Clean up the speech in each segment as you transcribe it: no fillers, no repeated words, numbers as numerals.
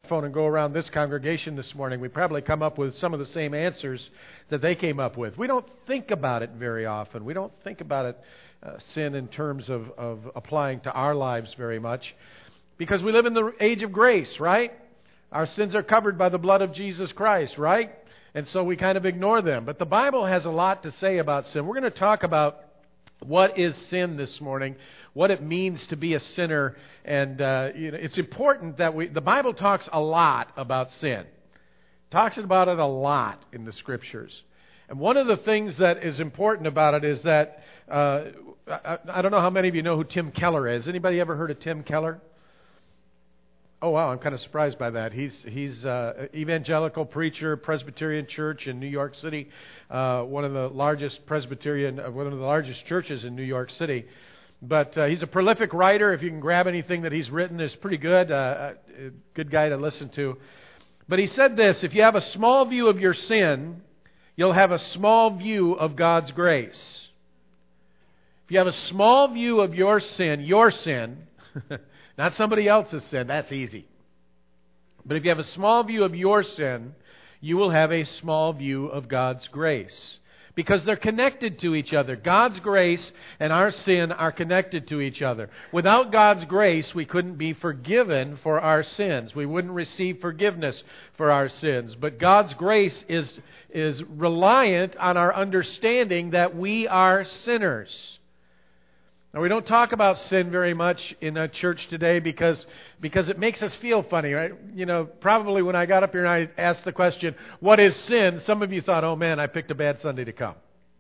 phone and go around this congregation this morning, we probably come up with some of the same answers that they came up with. We don't think about it very often. We don't think about it, sin, in terms of applying to our lives very much, because we live in the age of grace, right? Our sins are covered by the blood of Jesus Christ, right? And so we kind of ignore them. But the Bible has a lot to say about sin. We're going to talk about what is sin this morning, what it means to be a sinner, and it's important that the Bible talks a lot about sin. Talks about it a lot in the Scriptures. And one of the things that is important about it is that, I don't know how many of you know who Tim Keller is. Anybody ever heard of Tim Keller? Oh, wow, I'm kind of surprised by that. He's an evangelical preacher, Presbyterian church in New York City, one of the largest churches in New York City. But he's a prolific writer. If you can grab anything that he's written, it's pretty good. A good guy to listen to. But he said this: if you have a small view of your sin, you'll have a small view of God's grace. If you have a small view of your sin, not somebody else's sin, that's easy. But if you have a small view of your sin, you will have a small view of God's grace. Because they're connected to each other. God's grace and our sin are connected to each other. Without God's grace, we couldn't be forgiven for our sins. We wouldn't receive forgiveness for our sins. But God's grace is reliant on our understanding that we are sinners. Now, we don't talk about sin very much in a church today because it makes us feel funny, right? You know, probably when I got up here and I asked the question, what is sin? Some of you thought, oh man, I picked a bad Sunday to come.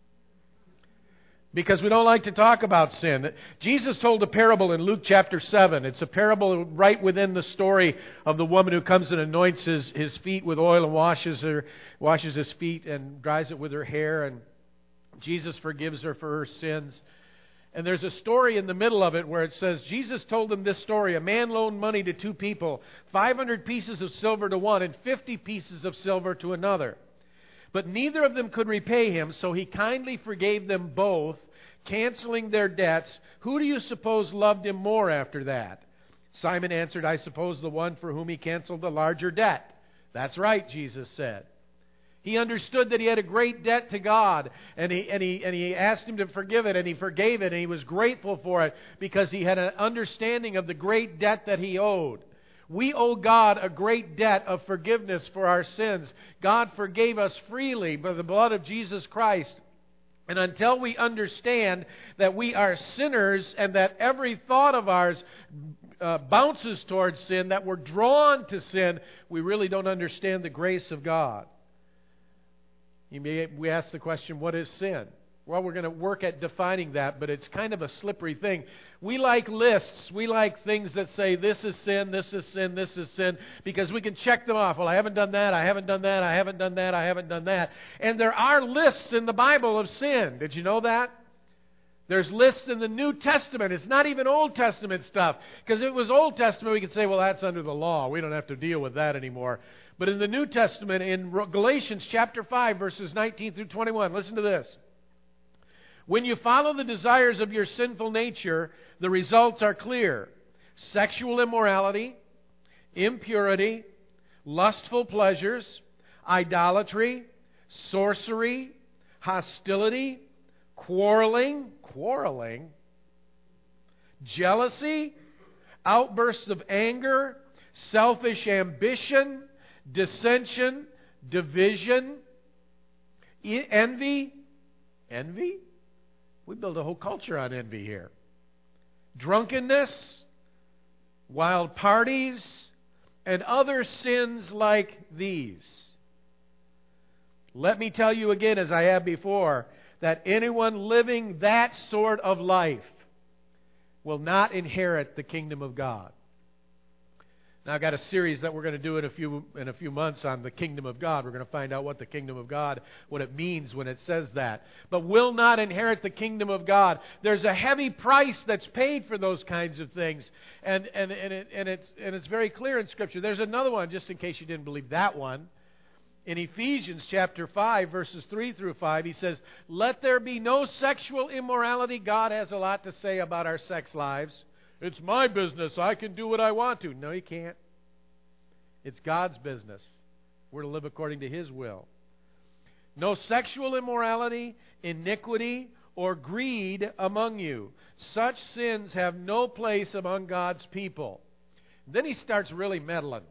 Because we don't like to talk about sin. Jesus told a parable in Luke chapter 7. It's a parable right within the story of the woman who comes and anoints his feet with oil and washes his feet and dries it with her hair, and Jesus forgives her for her sins. And there's a story in the middle of it where it says, Jesus told them this story. A man loaned money to two people, 500 pieces of silver to one and 50 pieces of silver to another. But neither of them could repay him, so he kindly forgave them both, canceling their debts. Who do you suppose loved him more after that? Simon answered, I suppose the one for whom he canceled the larger debt. That's right, Jesus said. He understood that he had a great debt to God, and he asked him to forgive it, and he forgave it, and he was grateful for it because he had an understanding of the great debt that he owed. We owe God a great debt of forgiveness for our sins. God forgave us freely by the blood of Jesus Christ. And until we understand that we are sinners and that every thought of ours bounces towards sin, that we're drawn to sin, we really don't understand the grace of God. We ask the question, what is sin? Well, we're going to work at defining that, but it's kind of a slippery thing. We like lists. We like things that say, this is sin, this is sin, this is sin, because we can check them off. Well, I haven't done that, I haven't done that, I haven't done that, I haven't done that. And there are lists in the Bible of sin. Did you know that? There's lists in the New Testament. It's not even Old Testament stuff. Because if it was Old Testament, we could say, well, that's under the law. We don't have to deal with that anymore. But in the New Testament, in Galatians chapter 5, verses 19 through 21, listen to this. When you follow the desires of your sinful nature, the results are clear. Sexual immorality, impurity, lustful pleasures, idolatry, sorcery, hostility, quarreling, jealousy, outbursts of anger, selfish ambition, dissension, division, envy. Envy? We build a whole culture on envy here. Drunkenness, wild parties, and other sins like these. Let me tell you again, as I have before, that anyone living that sort of life will not inherit the kingdom of God. Now, I've got a series that we're going to do in a few months on the kingdom of God. We're going to find out what the kingdom of God, what it means when it says that. But will not inherit the kingdom of God. There's a heavy price that's paid for those kinds of things, and it's very clear in Scripture. There's another one, just in case you didn't believe that one. In Ephesians chapter 5, verses 3 through 5, he says, "Let there be no sexual immorality." God has a lot to say about our sex lives. It's my business. I can do what I want to. No, you can't. It's God's business. We're to live according to His will. No sexual immorality, iniquity, or greed among you. Such sins have no place among God's people. Then he starts really meddling.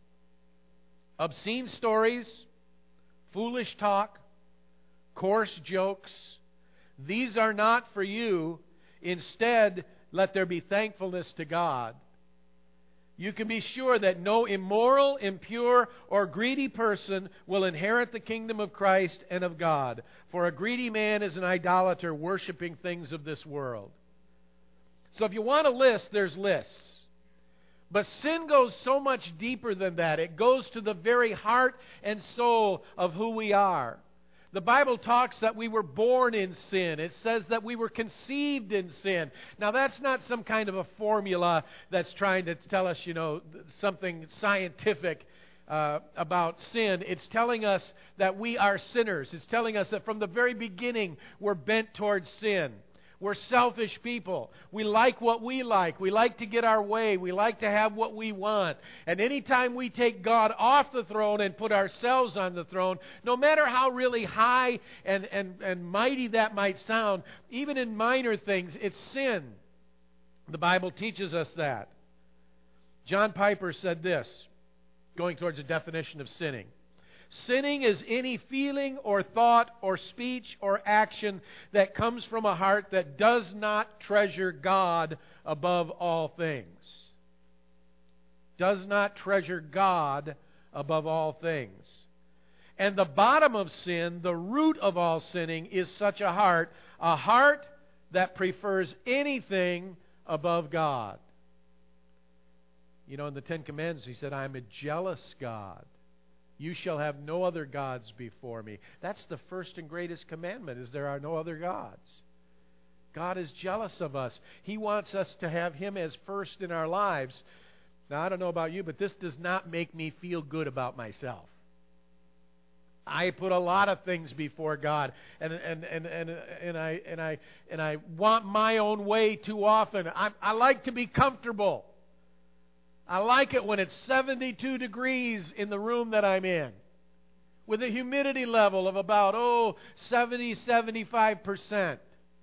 Obscene stories, foolish talk, coarse jokes, these are not for you. Instead, let there be thankfulness to God. You can be sure that no immoral, impure, or greedy person will inherit the kingdom of Christ and of God. For a greedy man is an idolater, worshiping things of this world. So if you want a list, there's lists. But sin goes so much deeper than that. It goes to the very heart and soul of who we are. The Bible talks that we were born in sin. It says that we were conceived in sin. Now, that's not some kind of a formula that's trying to tell us, something scientific about sin. It's telling us that we are sinners. It's telling us that from the very beginning we're bent towards sin. We're selfish people. We like what we like. We like to get our way. We like to have what we want. And anytime we take God off the throne and put ourselves on the throne, no matter how really high and mighty that might sound, even in minor things, it's sin. The Bible teaches us that. John Piper said this, going towards a definition of sinning. Sinning is any feeling or thought or speech or action that comes from a heart that does not treasure God above all things. Does not treasure God above all things. And the bottom of sin, the root of all sinning, is such a heart that prefers anything above God. In the Ten Commandments, He said, I am a jealous God. You shall have no other gods before me. That's the first and greatest commandment, is there are no other gods. God is jealous of us. He wants us to have Him as first in our lives. Now, I don't know about you, but this does not make me feel good about myself. I put a lot of things before God, and I want my own way too often. I like to be comfortable. I like it when it's 72 degrees in the room that I'm in, with a humidity level of about 70-75%.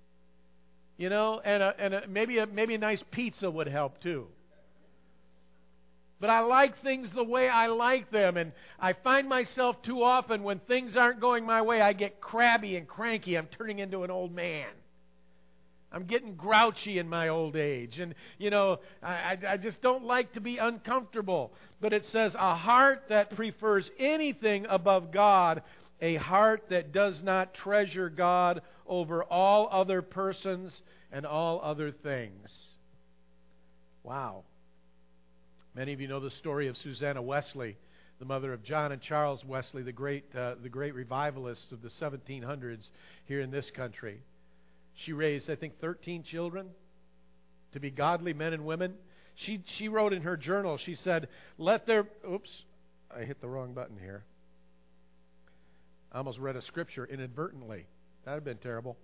And maybe a nice pizza would help too. But I like things the way I like them, and I find myself too often when things aren't going my way, I get crabby and cranky. I'm turning into an old man. I'm getting grouchy in my old age. And, I just don't like to be uncomfortable. But it says, a heart that prefers anything above God, a heart that does not treasure God over all other persons and all other things. Wow. Many of you know the story of Susanna Wesley, the mother of John and Charles Wesley, the great revivalists of the 1700s here in this country. She raised, I think, 13 children to be godly men and women. She wrote in her journal, she said, oops, I hit the wrong button here. I almost read a scripture inadvertently. That would have been terrible.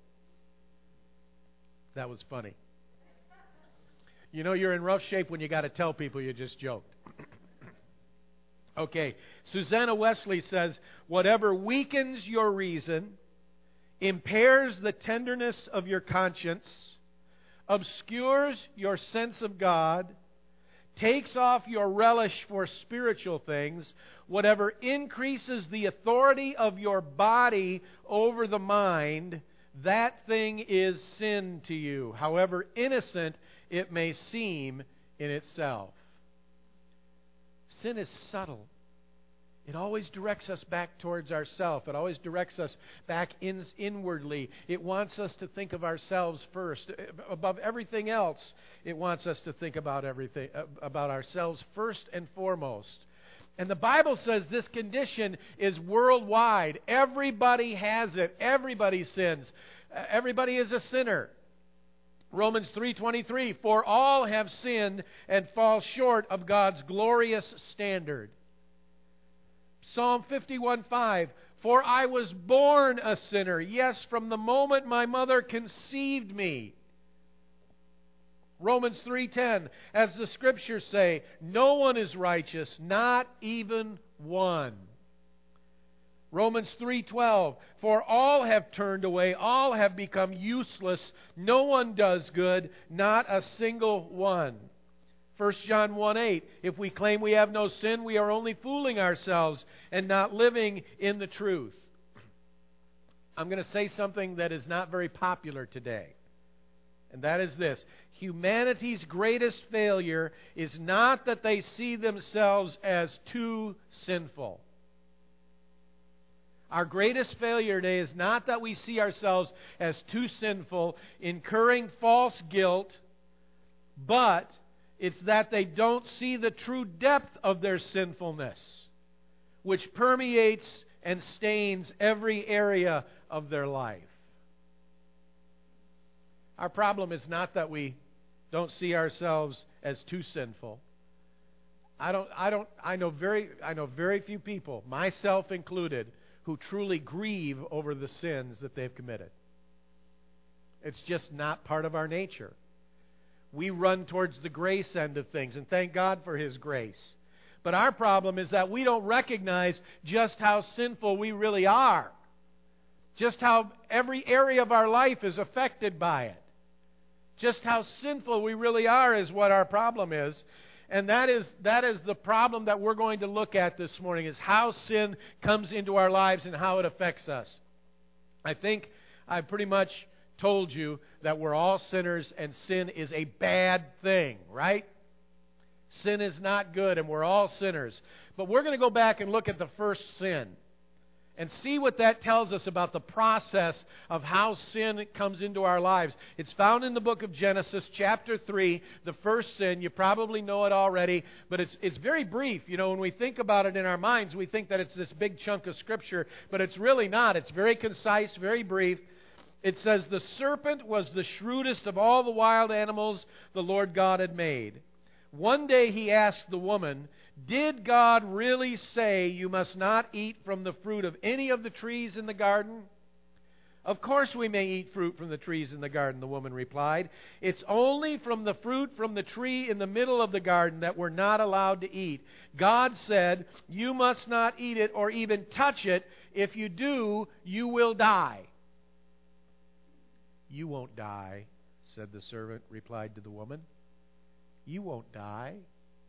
That was funny. You're in rough shape when you got to tell people you just joked. Okay, Susanna Wesley says, whatever weakens your reason, impairs the tenderness of your conscience, obscures your sense of God, takes off your relish for spiritual things, whatever increases the authority of your body over the mind, that thing is sin to you, however innocent it may seem in itself. Sin is subtle. It always directs us back towards ourselves. It always directs us back inwardly. It wants us to think of ourselves first. Above everything else, it wants us to think about ourselves first and foremost. And the Bible says this condition is worldwide. Everybody has it. Everybody sins. Everybody is a sinner. Romans 3:23, for all have sinned and fall short of God's glorious standard. Psalm 51:5, for I was born a sinner, yes, from the moment my mother conceived me. Romans 3:10, as the Scriptures say, no one is righteous, not even one. Romans 3:12, for all have turned away, all have become useless, no one does good, not a single one. 1 John 1:8, if we claim we have no sin, we are only fooling ourselves and not living in the truth. I'm going to say something that is not very popular today. And that is this. Humanity's greatest failure is not that they see themselves as too sinful. Our greatest failure today is not that we see ourselves as too sinful, incurring false guilt, but it's that they don't see the true depth of their sinfulness, which permeates and stains every area of their life. Our problem is not that we don't see ourselves as too sinful. I know very few people, myself included, who truly grieve over the sins that they've committed. It's just not part of our nature. We run towards the grace end of things, and thank God for His grace. But our problem is that we don't recognize just how sinful we really are. Just how every area of our life is affected by it. Just how sinful we really are is what our problem is. And that is the problem that we're going to look at this morning, is how sin comes into our lives and how it affects us. I think I've pretty much told you that we're all sinners and sin is a bad thing, right? Sin is not good and we're all sinners. But we're going to go back and look at the first sin and see what that tells us about the process of how sin comes into our lives. It's found in the book of Genesis, chapter 3, the first sin. You probably know it already, but it's very brief. You know, when we think about it in our minds, we think that it's this big chunk of Scripture, but it's really not. It's very concise, very brief. It says, the serpent was the shrewdest of all the wild animals the Lord God had made. One day he asked the woman, did God really say you must not eat from the fruit of any of the trees in the garden? Of course we may eat fruit from the trees in the garden, the woman replied. It's only from the fruit from the tree in the middle of the garden that we're not allowed to eat. God said, you must not eat it or even touch it. If you do, you will die. You won't die, said the servant, replied to the woman. You won't die.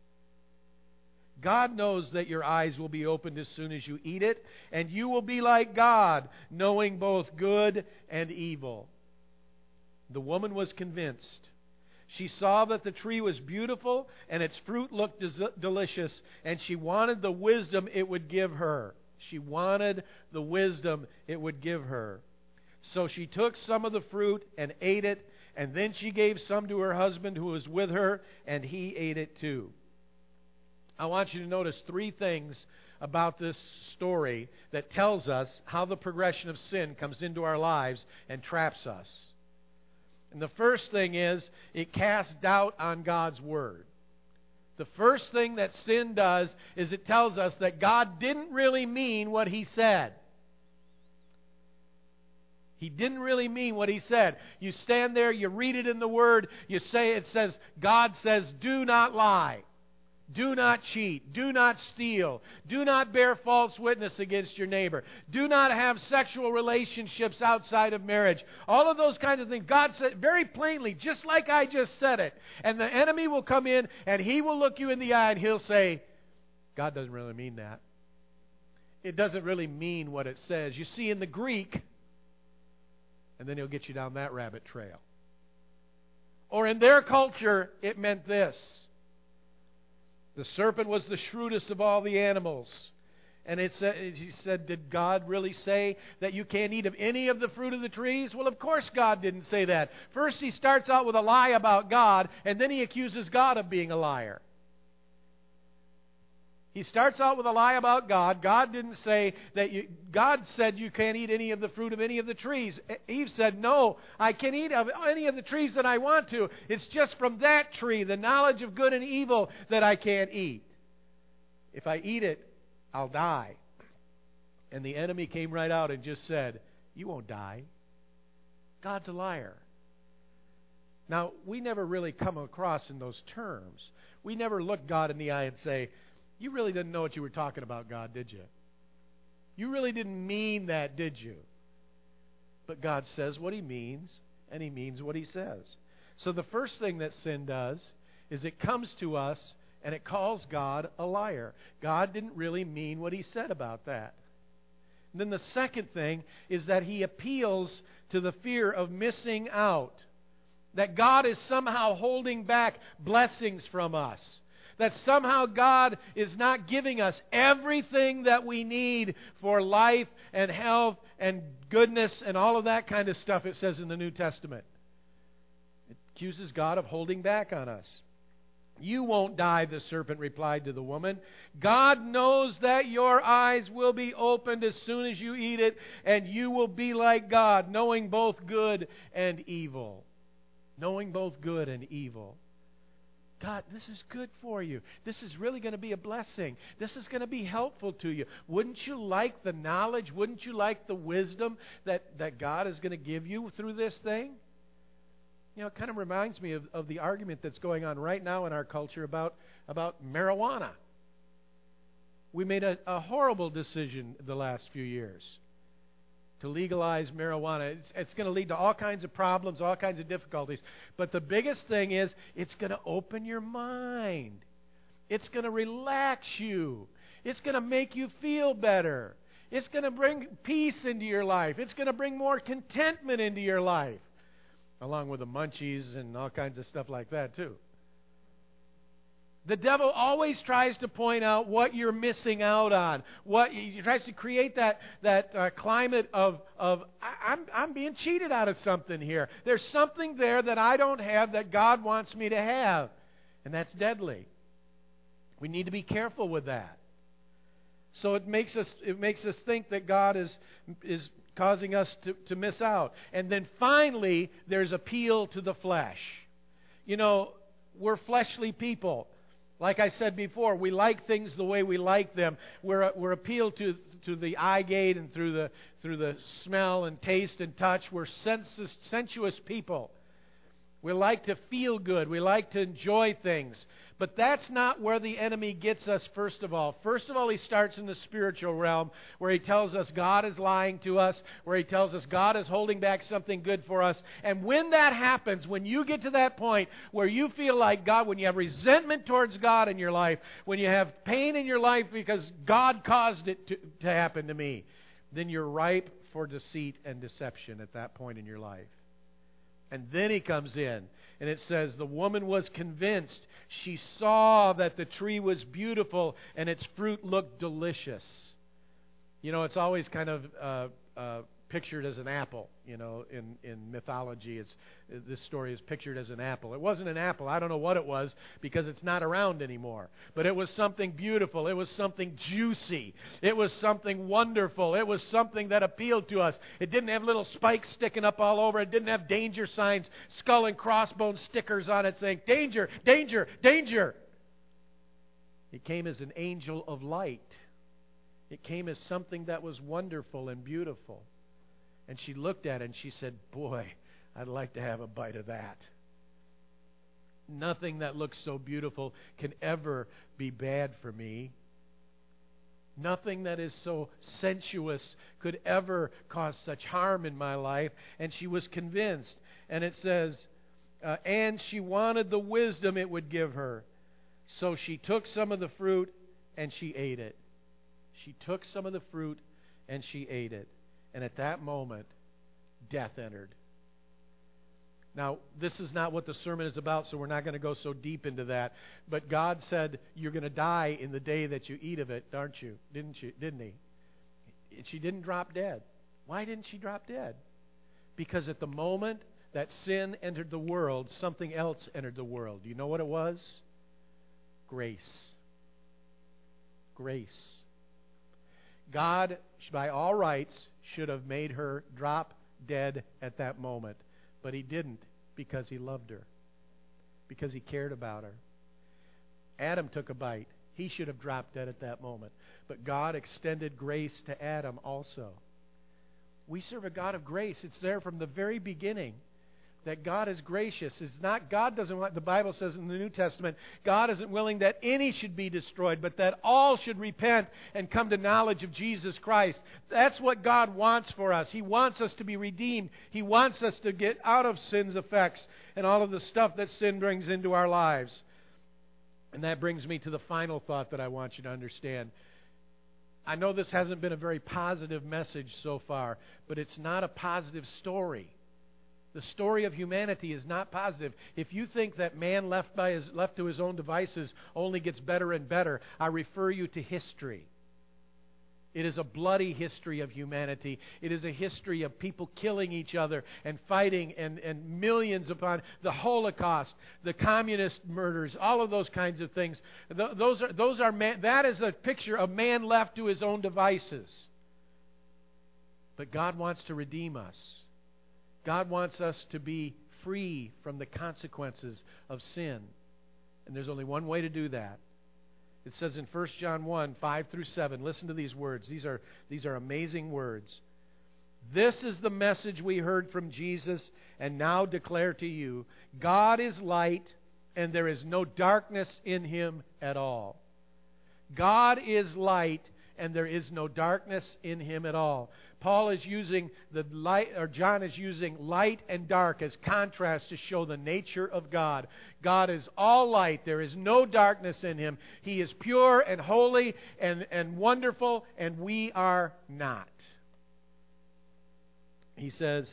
God knows that your eyes will be opened as soon as you eat it, and you will be like God, knowing both good and evil. The woman was convinced. She saw that the tree was beautiful and its fruit looked delicious, and she wanted the wisdom it would give her. She wanted the wisdom it would give her. So she took some of the fruit and ate it, and then she gave some to her husband who was with her, and he ate it too. I want you to notice three things about this story that tells us how the progression of sin comes into our lives and traps us. And the first thing is, it casts doubt on God's Word. The first thing that sin does is it tells us that God didn't really mean what He said. He didn't really mean what He said. You stand there, you read it in the Word, it says, God says, do not lie. Do not cheat. Do not steal. Do not bear false witness against your neighbor. Do not have sexual relationships outside of marriage. All of those kinds of things. God said very plainly, just like I just said it. And the enemy will come in and he will look you in the eye and he'll say, God doesn't really mean that. It doesn't really mean what it says. You see, in the Greek, and then he'll get you down that rabbit trail. Or in their culture, it meant this. The serpent was the shrewdest of all the animals. And he said, did God really say that you can't eat of any of the fruit of the trees? Well, of course God didn't say that. First he starts out with a lie about God, and then he accuses God of being a liar. He starts out with a lie about God. God didn't say that God said you can't eat any of the fruit of any of the trees. Eve said, no, I can eat of any of the trees that I want to. It's just from that tree, the knowledge of good and evil, that I can't eat. If I eat it, I'll die. And the enemy came right out and just said, you won't die. God's a liar. Now, we never really come across in those terms. We never look God in the eye and say, you really didn't know what you were talking about, God, did you? You really didn't mean that, did you? But God says what He means, and He means what He says. So the first thing that sin does is it comes to us and it calls God a liar. God didn't really mean what He said about that. And then the second thing is that He appeals to the fear of missing out. That God is somehow holding back blessings from us. That somehow God is not giving us everything that we need for life and health and goodness and all of that kind of stuff it says in the New Testament. It accuses God of holding back on us. You won't die, the serpent replied to the woman. God knows that your eyes will be opened as soon as you eat it, and you will be like God, knowing both good and evil. Knowing both good and evil. God, this is good for you. This is really going to be a blessing. This is going to be helpful to you. Wouldn't you like the knowledge? Wouldn't you like the wisdom that God is going to give you through this thing? You know, it kind of reminds me of the argument that's going on right now in our culture about marijuana. We made a horrible decision the last few years to legalize marijuana. It's going to lead to all kinds of problems, all kinds of difficulties. But the biggest thing is it's going to open your mind. It's going to relax you. It's going to make you feel better. It's going to bring peace into your life. It's going to bring more contentment into your life, along with the munchies and all kinds of stuff like that too. The devil always tries to point out what you're missing out on. He tries to create that climate of I'm being cheated out of something here. There's something there that I don't have that God wants me to have, and that's deadly. We need to be careful with that. So it makes us think that God is causing us to miss out. And then finally, there's appeal to the flesh. You know, we're fleshly people. Like I said before, we like things the way we like them. We're appealed to the eye gate and through the smell and taste and touch. We're sensuous people. We like to feel good. We like to enjoy things. But that's not where the enemy gets us, first of all. First of all, he starts in the spiritual realm, where he tells us God is lying to us, where he tells us God is holding back something good for us. And when that happens, when you get to that point where you feel like God, when you have resentment towards God in your life, when you have pain in your life because God caused it to happen to me, then you're ripe for deceit and deception at that point in your life. And then he comes in, and it says, the woman was convinced. She saw that the tree was beautiful, and its fruit looked delicious. You know, it's always kind of pictured as an apple. You know, in mythology, this story is pictured as an apple. It wasn't an apple. I don't know what it was, because it's not around anymore. But it was something beautiful. It was something juicy. It was something wonderful. It was something that appealed to us. It didn't have little spikes sticking up all over. It didn't have danger signs, skull and crossbones stickers on it saying, danger, danger, danger. It came as an angel of light. It came as something that was wonderful and beautiful. And she looked at it and she said, boy, I'd like to have a bite of that. Nothing that looks so beautiful can ever be bad for me. Nothing that is so sensuous could ever cause such harm in my life. And she was convinced. And it says, and she wanted the wisdom it would give her. So she took some of the fruit and she ate it. She took some of the fruit and she ate it. And at that moment, death entered. Now, this is not what the sermon is about, so we're not going to go so deep into that. But God said, you're going to die in the day that you eat of it, aren't you? Didn't He? She didn't drop dead. Why didn't she drop dead? Because at the moment that sin entered the world, something else entered the world. Do you know what it was? Grace. Grace. God, by all rights, should have made her drop dead at that moment. But He didn't, because He loved her. Because He cared about her. Adam took a bite. He should have dropped dead at that moment. But God extended grace to Adam also. We serve a God of grace. It's there from the very beginning. that God is gracious. It's not, God doesn't want, the Bible says in the New Testament, God isn't willing that any should be destroyed, but that all should repent and come to knowledge of Jesus Christ. That's what God wants for us. He wants us to be redeemed. He wants us to get out of sin's effects and all of the stuff that sin brings into our lives. And that brings me to the final thought that I want you to understand. I know this hasn't been a very positive message so far, but it's not a positive story. The story of humanity is not positive. If you think that man left to his own devices only gets better and better, I refer you to history. It is a bloody history of humanity. It is a history of people killing each other and fighting and millions upon the Holocaust, the communist murders, all of those kinds of things. That is a picture of man left to his own devices. But God wants to redeem us. God wants us to be free from the consequences of sin. And there's only one way to do that. It says in 1 John 1, 5 through 7, listen to these words. These are amazing words. This is the message we heard from Jesus and now declare to you. God is light and there is no darkness in Him at all. God is light and there is no darkness in Him at all. Paul is using John is using light and dark as contrast to show the nature of God. God is all light. There is no darkness in Him. He is pure and holy and wonderful, and we are not. He says,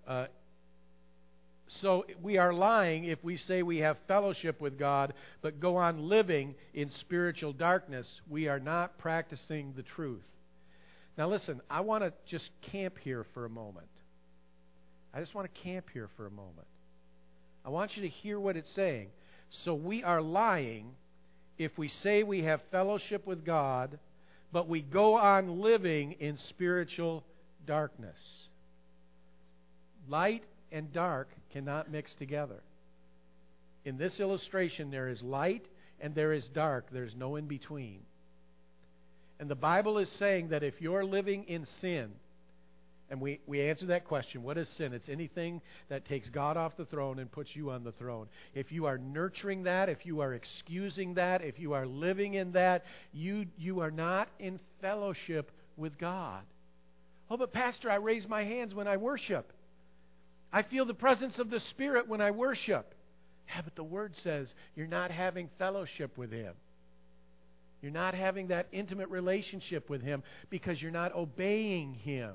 so we are lying if we say we have fellowship with God, but go on living in spiritual darkness. We are not practicing the truth. Now listen, I want to just camp here for a moment. I just want to camp here for a moment. I want you to hear what it's saying. So we are lying if we say we have fellowship with God, but we go on living in spiritual darkness. Light and dark cannot mix together. In this illustration, there is light and there is dark. There's no in between. And the Bible is saying that if you're living in sin, and we answer that question, what is sin? It's anything that takes God off the throne and puts you on the throne. If you are nurturing that, if you are excusing that, if you are living in that, you are not in fellowship with God. Oh, but Pastor, I raise my hands when I worship. I feel the presence of the Spirit when I worship. Yeah, but the Word says you're not having fellowship with Him. You're not having that intimate relationship with Him because you're not obeying Him.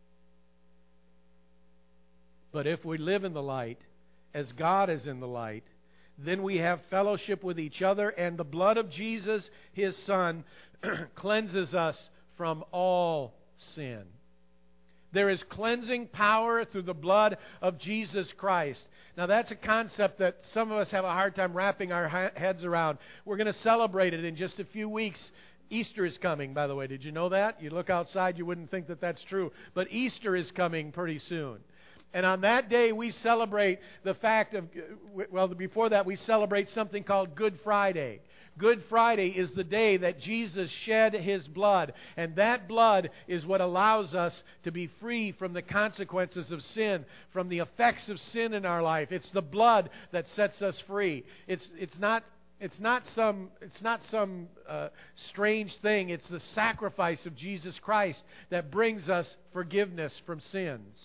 But if we live in the light, as God is in the light, then we have fellowship with each other, and the blood of Jesus, His Son, cleanses us from all sin. There is cleansing power through the blood of Jesus Christ. Now that's a concept that some of us have a hard time wrapping our heads around. We're going to celebrate it in just a few weeks. Easter is coming, by the way. Did you know that? You look outside, you wouldn't think that that's true. But Easter is coming pretty soon. And on that day, we celebrate the fact of, well, before that, we celebrate something called Good Friday. Good Friday is the day that Jesus shed His blood. And that blood is what allows us to be free from the consequences of sin, from the effects of sin in our life. It's the blood that sets us free. It's not some strange thing. It's the sacrifice of Jesus Christ that brings us forgiveness from sins.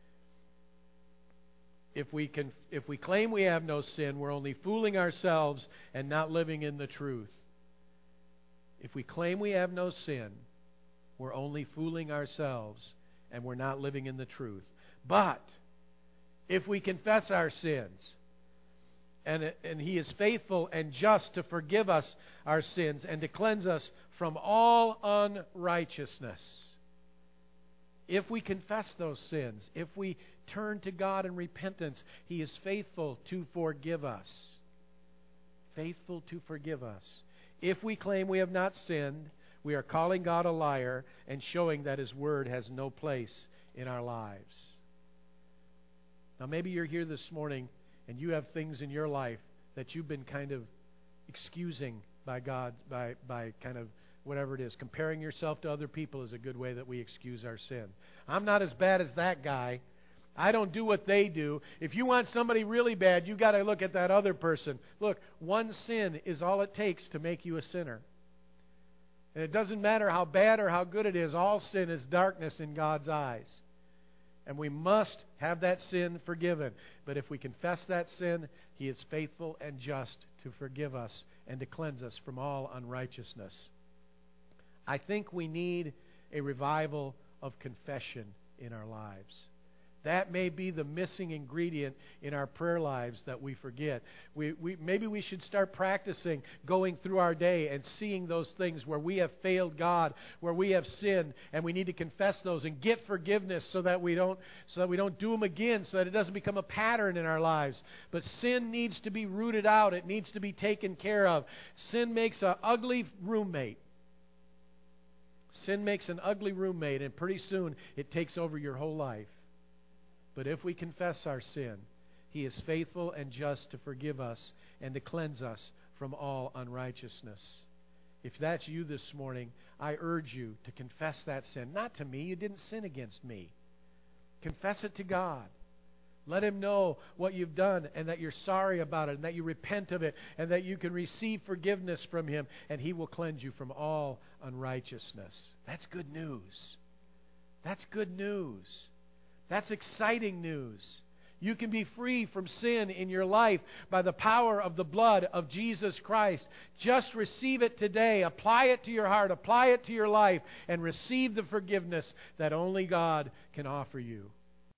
If we claim we have no sin, we're only fooling ourselves and not living in the truth. If we claim we have no sin, we're only fooling ourselves and we're not living in the truth. But if we confess our sins, and He is faithful and just to forgive us our sins and to cleanse us from all unrighteousness. If we confess those sins, if we turn to God in repentance, He is faithful to forgive us. Faithful to forgive us. If we claim we have not sinned, we are calling God a liar and showing that His Word has no place in our lives. Now maybe you're here this morning and you have things in your life that you've been kind of excusing by God, by kind of whatever it is. Comparing yourself to other people is a good way that we excuse our sin. I'm not as bad as that guy. I don't do what they do. If you want somebody really bad, you've got to look at that other person. Look, one sin is all it takes to make you a sinner. And it doesn't matter how bad or how good it is, all sin is darkness in God's eyes. And we must have that sin forgiven. But if we confess that sin, He is faithful and just to forgive us and to cleanse us from all unrighteousness. I think we need a revival of confession in our lives. That may be the missing ingredient in our prayer lives that we forget. Maybe we should start practicing going through our day and seeing those things where we have failed God, where we have sinned, and we need to confess those and get forgiveness so that we don't do them again, so that it doesn't become a pattern in our lives. But sin needs to be rooted out. It needs to be taken care of. Sin makes an ugly roommate. Sin makes an ugly roommate, and pretty soon it takes over your whole life. But if we confess our sin, He is faithful and just to forgive us and to cleanse us from all unrighteousness. If that's you this morning, I urge you to confess that sin. Not to me. You didn't sin against me. Confess it to God. Let Him know what you've done and that you're sorry about it and that you repent of it and that you can receive forgiveness from Him, and He will cleanse you from all unrighteousness. That's good news. That's good news. That's exciting news. You can be free from sin in your life by the power of the blood of Jesus Christ. Just receive it today. Apply it to your heart. Apply it to your life and receive the forgiveness that only God can offer you.